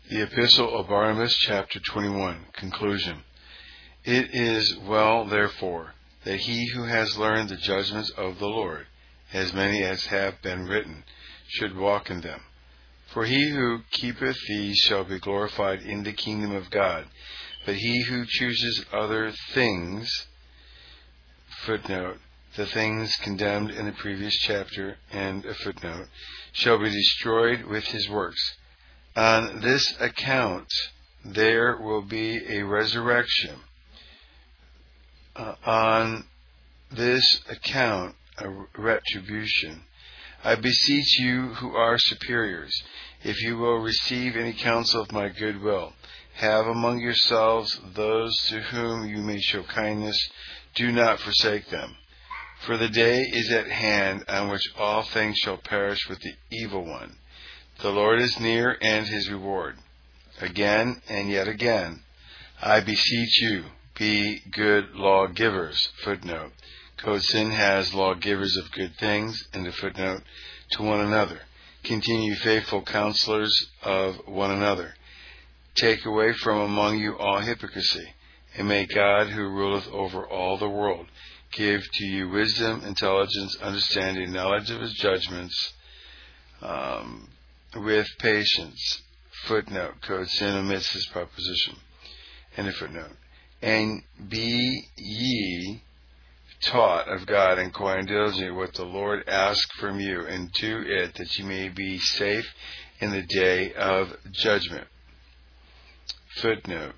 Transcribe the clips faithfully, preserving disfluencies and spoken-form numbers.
The Epistle of Barnabas, chapter twenty-one, conclusion. It is well, therefore, that he who has learned the judgments of the Lord, as many as have been written, should walk in them. For he who keepeth these shall be glorified in the kingdom of God. But he who chooses other things, footnote, the things condemned in the previous chapter, and a footnote, shall be destroyed with his works. On this account there will be a resurrection. Uh, on this account a retribution. I beseech you who are superiors, if you will receive any counsel of my good will, have among yourselves those to whom you may show kindness. Do not forsake them. For the day is at hand on which all things shall perish with the evil one. The Lord is near, and his reward. Again and yet again, I beseech you, be good lawgivers. Footnote. Code Sin has lawgivers of good things, and a footnote, to one another. Continue faithful counselors of one another. Take away from among you all hypocrisy, and may God, who ruleth over all the world, give to you wisdom, intelligence, understanding, knowledge of his judgments, um, with patience. Footnote. Code Sin omits this proposition. And a footnote. And be ye taught of God, and inquire diligently what the Lord asks from you, and do it, that you may be safe in the day of judgment. Footnote.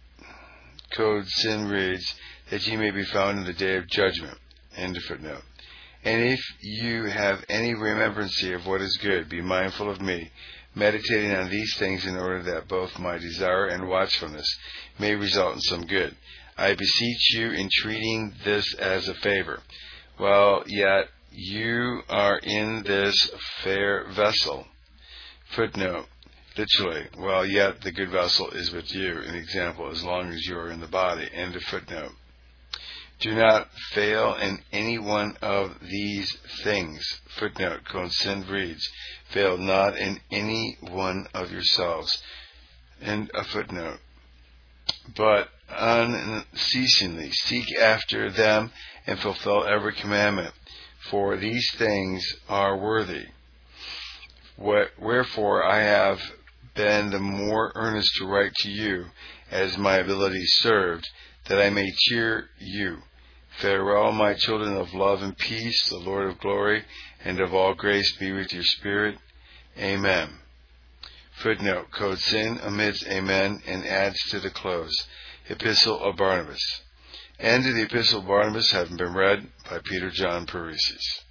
Code Sin reads, that ye may be found in the day of judgment. End of footnote. And if you have any remembrancy of what is good, be mindful of me, meditating on these things, in order that both my desire and watchfulness may result in some good. I beseech you, entreating this as a favor. Well, yet you are in this fair vessel. Footnote. Literally, well, yet the good vessel is with you, an example, as long as you are in the body. End of footnote. Do not fail in any one of these things. Footnote. Code Sin reads, fail not in any one of yourselves. End of footnote. But unceasingly seek after them, and fulfill every commandment, for these things are worthy. Wherefore I have been the more earnest to write to you, as my ability served, that I may cheer you. Farewell, my children of love and peace. The Lord of glory and of all grace be with your spirit. Amen. Footnote. Code Sin omits amen and adds to the close. Epistle of Barnabas. End of the Epistle of Barnabas, having been read by Peter John Paresis.